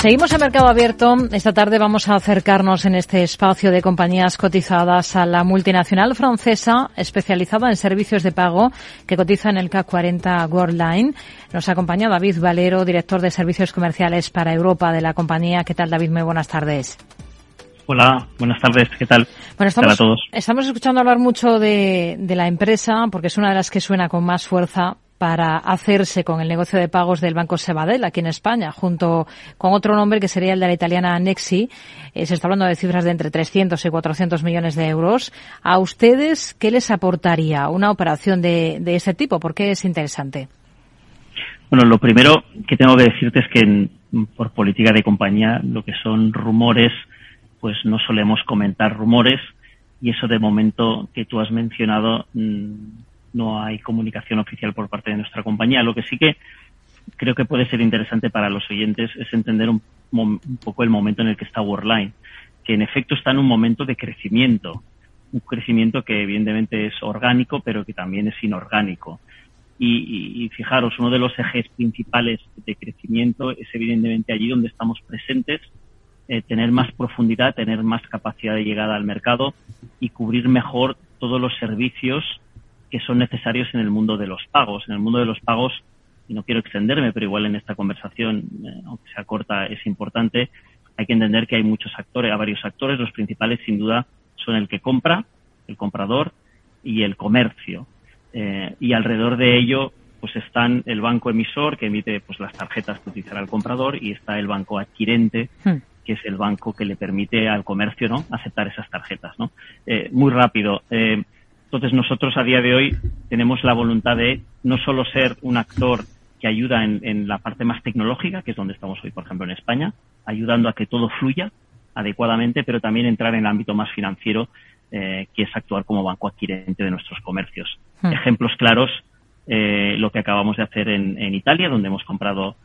Seguimos en Mercado Abierto. Esta tarde vamos a acercarnos en este espacio de compañías cotizadas a la multinacional francesa especializada en servicios de pago que cotiza en el CAC 40 Worldline. Nos acompaña David Valero, director de servicios comerciales para Europa de la compañía. ¿Qué tal, David? Muy buenas tardes. Hola, buenas tardes. ¿Qué tal? Bueno, a todos. Estamos escuchando hablar mucho de la empresa porque es una de las que suena con más fuerza para hacerse con el negocio de pagos del Banco Sabadell aquí en España, junto con otro nombre que sería el de la italiana Nexi. Se está hablando de cifras de entre 300 y 400 millones de euros. ¿A ustedes qué les aportaría una operación de este tipo? ¿Por qué es interesante? Bueno, lo primero que tengo que decirte es que por política de compañía lo que son rumores, pues no solemos comentar rumores, y eso de momento que tú has mencionado no hay comunicación oficial por parte de nuestra compañía. Lo que sí que creo que puede ser interesante para los oyentes es entender un poco el momento en el que está Worldline, que en efecto está en un momento de crecimiento, un crecimiento que evidentemente es orgánico, pero que también es inorgánico. Y fijaros, uno de los ejes principales de crecimiento es evidentemente allí donde estamos presentes, tener más profundidad, tener más capacidad de llegada al mercado y cubrir mejor todos los servicios que son necesarios en el mundo de los pagos. En el mundo de los pagos, y no quiero extenderme, pero igual en esta conversación, aunque sea corta, es importante, hay que entender que hay varios actores. Los principales, sin duda, son el que compra, el comprador y el comercio. Y alrededor de ello, pues están el banco emisor, que emite pues las tarjetas que utilizará el comprador, y está el banco adquirente, que es el banco que le permite al comercio, ¿no?, aceptar esas tarjetas, ¿no? Muy rápido. Entonces nosotros a día de hoy tenemos la voluntad de no solo ser un actor que ayuda en la parte más tecnológica, que es donde estamos hoy, por ejemplo, en España, ayudando a que todo fluya adecuadamente, pero también entrar en el ámbito más financiero, que es actuar como banco adquirente de nuestros comercios. Ejemplos claros, lo que acabamos de hacer en Italia, donde hemos comprado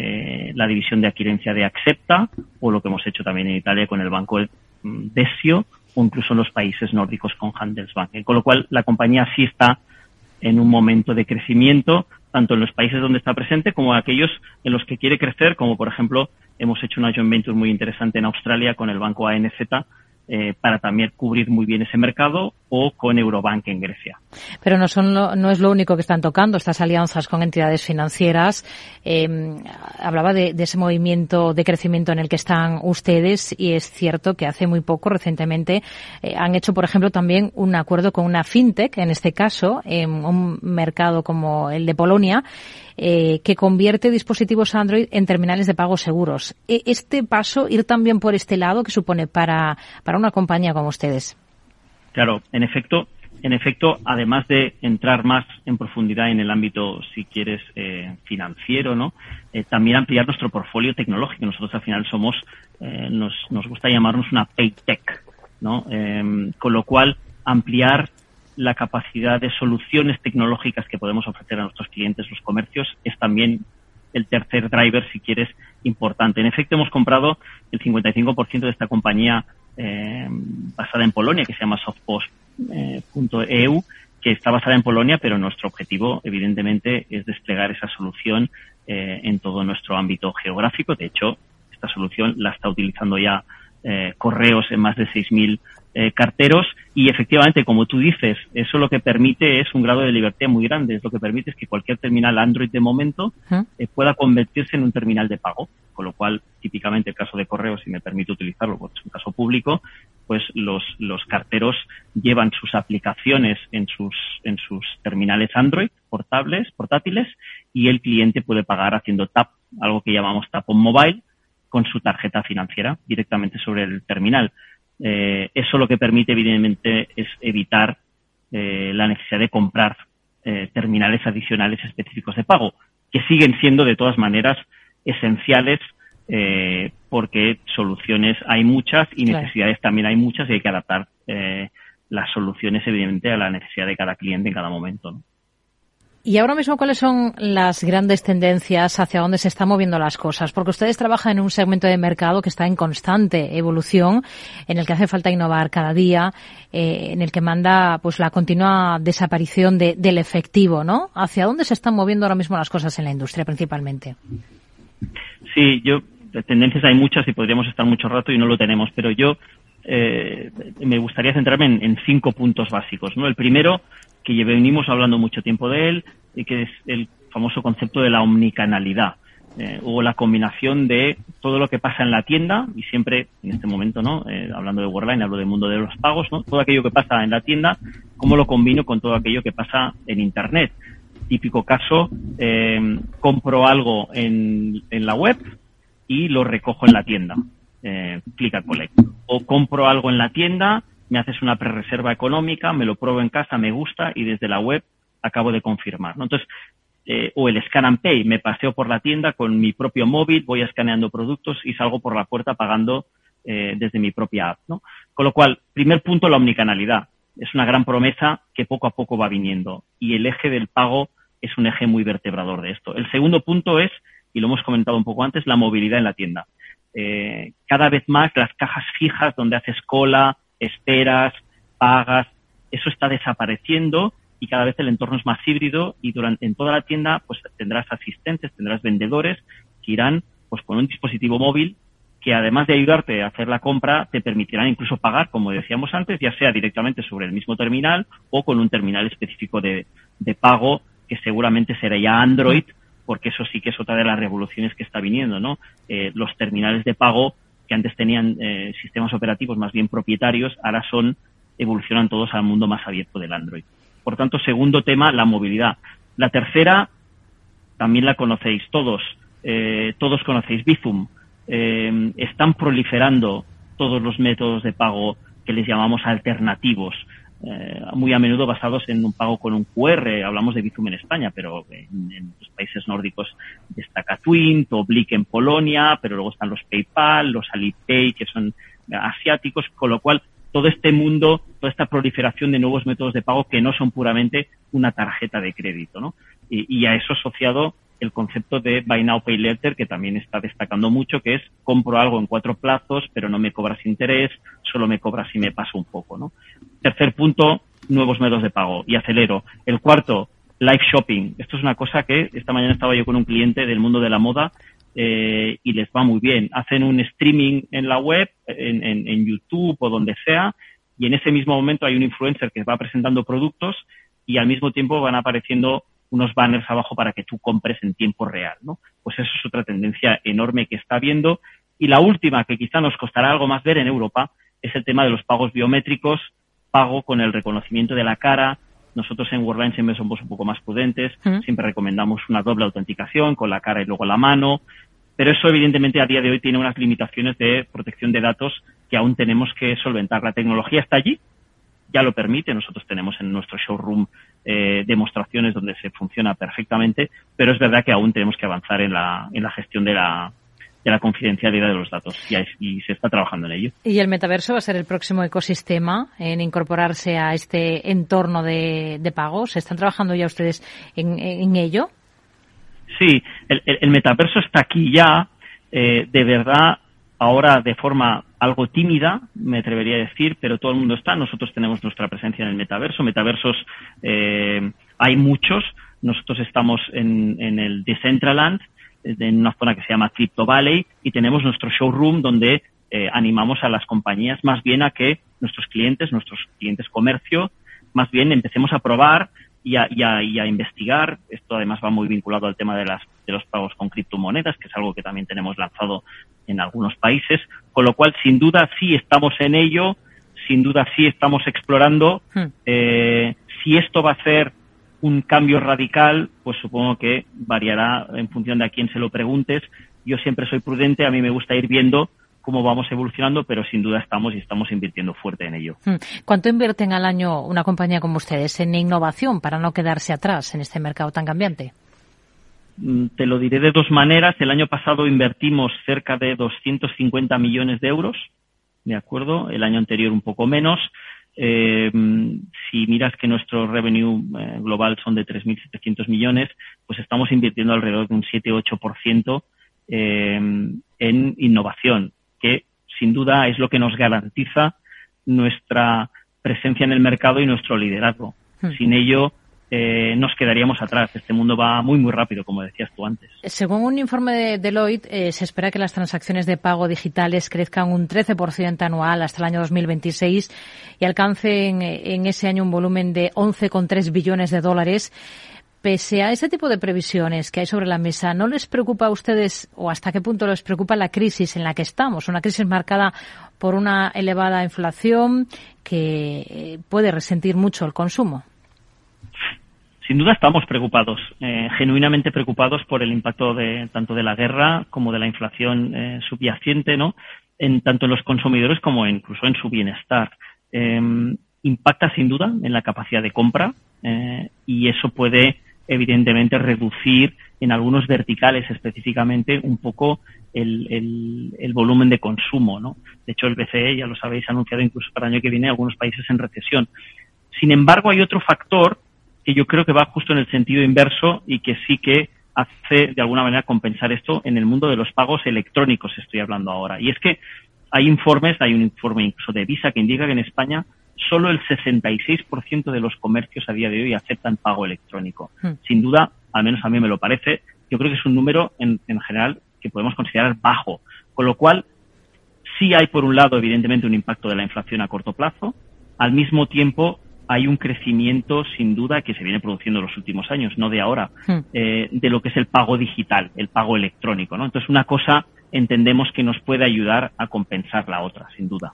la división de adquirencia de Axepta, o lo que hemos hecho también en Italia con el banco Desio, o incluso en los países nórdicos con Handelsbanken. Con lo cual, la compañía sí está en un momento de crecimiento, tanto en los países donde está presente como en aquellos en los que quiere crecer, como por ejemplo, hemos hecho una joint venture muy interesante en Australia con el banco ANZ, para también cubrir muy bien ese mercado, o con Eurobank en Grecia. Pero no es lo único que están tocando estas alianzas con entidades financieras. Hablaba de ese movimiento de crecimiento en el que están ustedes, y es cierto que hace muy poco, recientemente, han hecho, por ejemplo, también un acuerdo con una fintech, en este caso, en un mercado como el de Polonia, que convierte dispositivos Android en terminales de pago seguros. Este paso, ir también por este lado, ¿qué supone para una compañía como ustedes? Claro, en efecto, además de entrar más en profundidad en el ámbito, si quieres, financiero, ¿no?, también ampliar nuestro portfolio tecnológico. Nosotros al final somos, nos gusta llamarnos una PayTech, ¿no? Con lo cual, ampliar la capacidad de soluciones tecnológicas que podemos ofrecer a nuestros clientes, los comercios, es también el tercer driver, si quieres, importante. En efecto, hemos comprado el 55% de esta compañía basada en Polonia, que se llama Softpost.eu, que está basada en Polonia, pero nuestro objetivo, evidentemente, es desplegar esa solución en todo nuestro ámbito geográfico. De hecho, esta solución la está utilizando ya Correos en más de 6.000 carteros, y efectivamente, como tú dices, eso lo que permite es un grado de libertad muy grande. Es lo que permite es que cualquier terminal Android de momento pueda convertirse en un terminal de pago, con lo cual, típicamente, el caso de Correos, si me permito utilizarlo porque es un caso público, pues los carteros llevan sus aplicaciones en sus terminales Android portátiles, y el cliente puede pagar haciendo tap, algo que llamamos tap on mobile, con su tarjeta financiera directamente sobre el terminal. Eso lo que permite, evidentemente, es evitar la necesidad de comprar terminales adicionales específicos de pago, que siguen siendo de todas maneras esenciales, porque soluciones hay muchas y necesidades también hay muchas, y hay que adaptar las soluciones, evidentemente, a la necesidad de cada cliente en cada momento, ¿no? Y ahora mismo, ¿cuáles son las grandes tendencias hacia dónde se están moviendo las cosas? Porque ustedes trabajan en un segmento de mercado que está en constante evolución, en el que hace falta innovar cada día, en el que manda pues la continua desaparición del efectivo, ¿no? ¿Hacia dónde se están moviendo ahora mismo las cosas en la industria principalmente? Sí, yo tendencias hay muchas y podríamos estar mucho rato y no lo tenemos, pero yo me gustaría centrarme en 5 puntos básicos, ¿no? El primero, que venimos hablando mucho tiempo de él, y que es el famoso concepto de la omnicanalidad, o la combinación de todo lo que pasa en la tienda, y siempre en este momento, ¿no? Hablando de Worldline, hablo del mundo de los pagos, ¿no? Todo aquello que pasa en la tienda, cómo lo combino con todo aquello que pasa en Internet. Típico caso, compro algo en la web y lo recojo en la tienda, click and collect. O compro algo en la tienda, me haces una prerreserva económica, me lo pruebo en casa, me gusta y desde la web acabo de confirmar, ¿no? Entonces, o el scan and pay, me paseo por la tienda con mi propio móvil, voy escaneando productos y salgo por la puerta pagando desde mi propia app, ¿no? Con lo cual, primer punto, la omnicanalidad. Es una gran promesa que poco a poco va viniendo y el eje del pago es un eje muy vertebrador de esto. El segundo punto es, y lo hemos comentado un poco antes, la movilidad en la tienda. Cada vez más las cajas fijas donde haces cola, esperas, pagas, eso está desapareciendo y cada vez el entorno es más híbrido y en toda la tienda pues tendrás asistentes, tendrás vendedores que irán pues con un dispositivo móvil que además de ayudarte a hacer la compra te permitirán incluso pagar, como decíamos antes, ya sea directamente sobre el mismo terminal o con un terminal específico de pago que seguramente será ya Android, porque eso sí que es otra de las revoluciones que está viniendo, ¿no? Los terminales de pago que antes tenían sistemas operativos más bien propietarios, ahora evolucionan todos al mundo más abierto del Android. Por tanto, segundo tema, la movilidad. La tercera, también la conocéis todos conocéis Bizum. Están proliferando todos los métodos de pago que les llamamos alternativos, muy a menudo basados en un pago con un QR. Hablamos de Bizum en España, pero en los países nórdicos destaca Twint o Blik en Polonia, pero luego están los PayPal, los Alipay, que son asiáticos, con lo cual todo este mundo, toda esta proliferación de nuevos métodos de pago que no son puramente una tarjeta de crédito, ¿no? Y a eso asociado el concepto de Buy Now, Pay Later, que también está destacando mucho, que es compro algo en 4 plazos, pero no me cobras interés, solo me cobras si me paso un poco, ¿no? Tercer punto, nuevos métodos de pago. Y acelero. El cuarto, live shopping. Esto es una cosa que esta mañana estaba yo con un cliente del mundo de la moda y les va muy bien. Hacen un streaming en la web, en YouTube o donde sea, y en ese mismo momento hay un influencer que va presentando productos y al mismo tiempo van apareciendo unos banners abajo para que tú compres en tiempo real, ¿no? Pues eso es otra tendencia enorme que está habiendo. Y la última, que quizá nos costará algo más ver en Europa, es el tema de los pagos biométricos, pago con el reconocimiento de la cara. Nosotros en Worldline siempre somos un poco más prudentes, siempre recomendamos una doble autenticación con la cara y luego la mano, pero eso evidentemente a día de hoy tiene unas limitaciones de protección de datos que aún tenemos que solventar. La tecnología está allí, ya lo permite, nosotros tenemos en nuestro showroom demostraciones donde se funciona perfectamente, pero es verdad que aún tenemos que avanzar en la gestión de la confidencialidad de los datos y se está trabajando en ello. ¿Y el metaverso va a ser el próximo ecosistema en incorporarse a este entorno de pagos? ¿Están trabajando ya ustedes en ello? Sí, el metaverso está aquí ya, de verdad, ahora de forma algo tímida, me atrevería a decir, pero todo el mundo está. Nosotros tenemos nuestra presencia en el metaverso. Metaversos hay muchos. Nosotros estamos en el Decentraland, en una zona que se llama Crypto Valley, y tenemos nuestro showroom donde animamos a las compañías más bien a que nuestros clientes comercio, más bien empecemos a probar y a investigar. Esto además va muy vinculado al tema de los pagos con criptomonedas, que es algo que también tenemos lanzado en algunos países, con lo cual sin duda sí estamos en ello, sin duda sí estamos explorando. Si esto va a ser un cambio radical, pues supongo que variará en función de a quién se lo preguntes. Yo siempre soy prudente, a mí me gusta ir viendo cómo vamos evolucionando, pero sin duda estamos invirtiendo fuerte en ello. ¿Cuánto invierten al año una compañía como ustedes en innovación para no quedarse atrás en este mercado tan cambiante? Te lo diré de dos maneras. El año pasado invertimos cerca de 250 millones de euros, ¿de acuerdo? El año anterior un poco menos. Si miras que nuestro revenue global son de 3.700 millones, pues estamos invirtiendo alrededor de un 7-8% en innovación, que sin duda es lo que nos garantiza nuestra presencia en el mercado y nuestro liderazgo. Sin ello, nos quedaríamos atrás. Este mundo va muy, muy rápido, como decías tú antes. Según un informe de Deloitte, se espera que las transacciones de pago digitales crezcan un 13% anual hasta el año 2026 y alcancen en ese año un volumen de 11,3 billones de dólares. Pese a este tipo de previsiones que hay sobre la mesa, ¿no les preocupa a ustedes o hasta qué punto les preocupa la crisis en la que estamos? Una crisis marcada por una elevada inflación que puede resentir mucho el consumo. Sin duda estamos preocupados, genuinamente preocupados por el impacto tanto de la guerra como de la inflación subyacente, ¿no? Tanto en los consumidores como incluso en su bienestar. Impacta sin duda en la capacidad de compra y eso puede evidentemente reducir en algunos verticales específicamente un poco el volumen de consumo, ¿no? De hecho, el BCE, ya lo sabéis, ha anunciado incluso para el año que viene algunos países en recesión. Sin embargo, hay otro factor que yo creo que va justo en el sentido inverso y que sí que hace de alguna manera compensar esto en el mundo de los pagos electrónicos, estoy hablando ahora. Y es que hay un informe incluso de Visa que indica que en España solo el 66% de los comercios a día de hoy aceptan pago electrónico. Sin duda, al menos a mí me lo parece, yo creo que es un número en general que podemos considerar bajo. Con lo cual, sí hay por un lado evidentemente un impacto de la inflación a corto plazo, al mismo tiempo hay un crecimiento sin duda que se viene produciendo en los últimos años, no de ahora, de lo que es el pago digital, el pago electrónico, ¿no? Entonces una cosa entendemos que nos puede ayudar a compensar la otra, sin duda.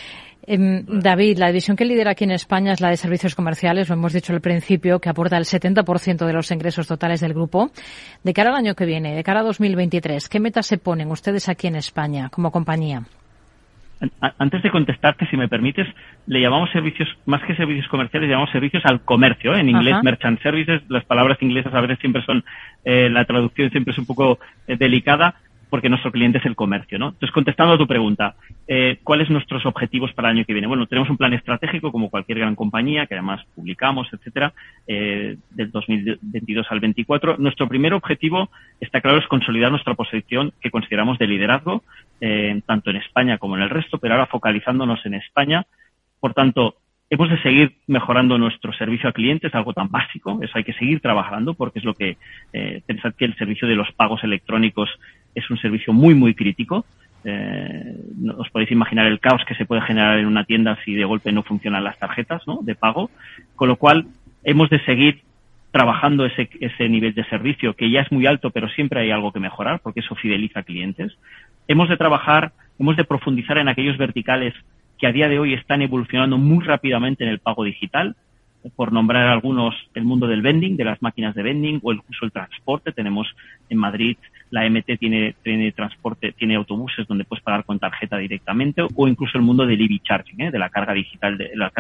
David, la división que lidera aquí en España es la de servicios comerciales, lo hemos dicho al principio, que aporta el 70% de los ingresos totales del grupo. De cara al año que viene, de cara a 2023, ¿qué metas se ponen ustedes aquí en España como compañía? Antes de contestarte, si me permites, le llamamos servicios, más que servicios comerciales, llamamos servicios al comercio, ¿eh? En inglés, merchant services. Las palabras inglesas a veces siempre son, la traducción siempre es un poco delicada, porque nuestro cliente es el comercio, ¿no? Entonces, contestando a tu pregunta, ¿cuáles son nuestros objetivos para el año que viene? Bueno, tenemos un plan estratégico, como cualquier gran compañía, que además publicamos, etcétera, del 2022 al 24. Nuestro primer objetivo, está claro, es consolidar nuestra posición que consideramos de liderazgo, tanto en España como en el resto, pero ahora focalizándonos en España. Por tanto, hemos de seguir mejorando nuestro servicio a clientes, algo tan básico, eso hay que seguir trabajando, porque es lo que, pensad que el servicio de los pagos electrónicos es un servicio muy, muy crítico. Os podéis imaginar el caos que se puede generar en una tienda si de golpe no funcionan las tarjetas, ¿no?, de pago. Con lo cual, hemos de seguir trabajando ese nivel de servicio, que ya es muy alto, pero siempre hay algo que mejorar, porque eso fideliza a clientes. Hemos de profundizar en aquellos verticales que a día de hoy están evolucionando muy rápidamente en el pago digital. Por nombrar algunos, el mundo del vending, de las máquinas de vending, o incluso el transporte. Tenemos en Madrid, la MT tiene transporte, tiene autobuses donde puedes pagar con tarjeta directamente, o incluso el mundo del EV charging, de la carga digital,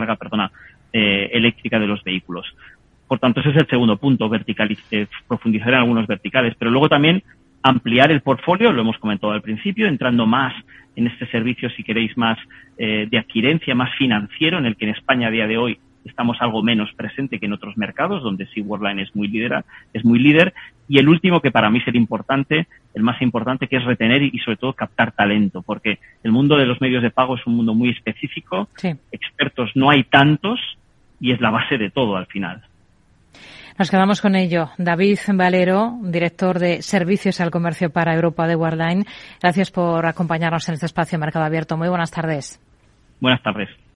eléctrica de los vehículos. Por tanto, ese es el segundo punto, profundizar en algunos verticales, pero luego también ampliar el portfolio, lo hemos comentado al principio, entrando más en este servicio, si queréis, más de adquirencia, más financiero, en el que en España a día de hoy estamos algo menos presente que en otros mercados, donde sí Worldline es muy líder. Y el último, que para mí es el más importante, que es retener y sobre todo captar talento, porque el mundo de los medios de pago es un mundo muy específico, sí. Expertos no hay tantos, y es la base de todo al final. Nos quedamos con ello. David Valero, director de Servicios al Comercio para Europa de Worldline. Gracias por acompañarnos en este espacio Mercado Abierto. Muy buenas tardes. Buenas tardes.